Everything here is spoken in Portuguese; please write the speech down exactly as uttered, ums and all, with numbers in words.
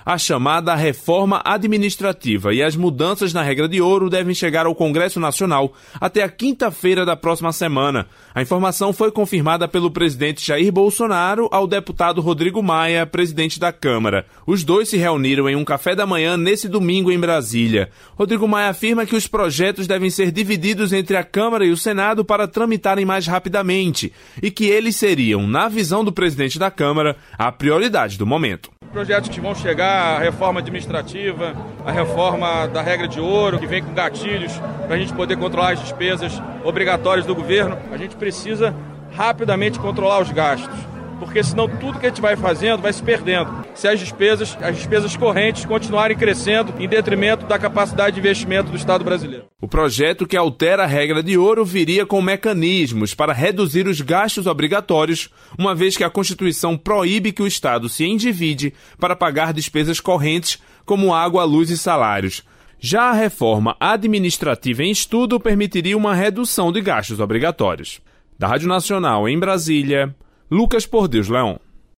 a chamada reforma administrativa e as mudanças na regra de ouro devem chegar ao Congresso Nacional até a quinta-feira da próxima semana. A informação foi confirmada pelo presidente Jair Bolsonaro ao deputado Rodrigo Maia, presidente da Câmara. Os dois se reuniram em um café da manhã nesse domingo em Brasília. Rodrigo Maia afirma que os projetos devem ser divididos entre a Câmara e o Senado para tramitarem mais rapidamente e que eles seriam, na visão do presidente da Câmara, a prioridade do momento. Projetos que vão chegar, a reforma administrativa, a reforma da regra de ouro, que vem com gatilhos para a gente poder controlar as despesas obrigatórias do governo. A gente precisa rapidamente controlar os gastos, porque senão tudo que a gente vai fazendo vai se perdendo. Se as despesas, as despesas correntes continuarem crescendo em detrimento da capacidade de investimento do Estado brasileiro. O projeto que altera a regra de ouro viria com mecanismos para reduzir os gastos obrigatórios, uma vez que a Constituição proíbe que o Estado se endivide para pagar despesas correntes como água, luz e salários. Já a reforma administrativa em estudo permitiria uma redução de gastos obrigatórios. Da Rádio Nacional em Brasília, Lucas Por Deus Leão.